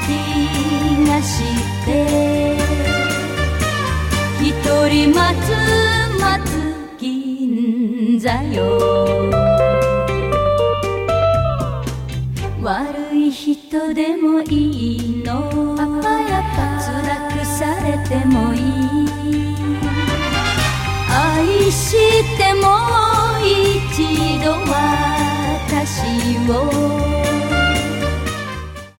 気がして一人待つ銀座よ。悪い人でもいいの、辛くされてもいい、愛しても一度私を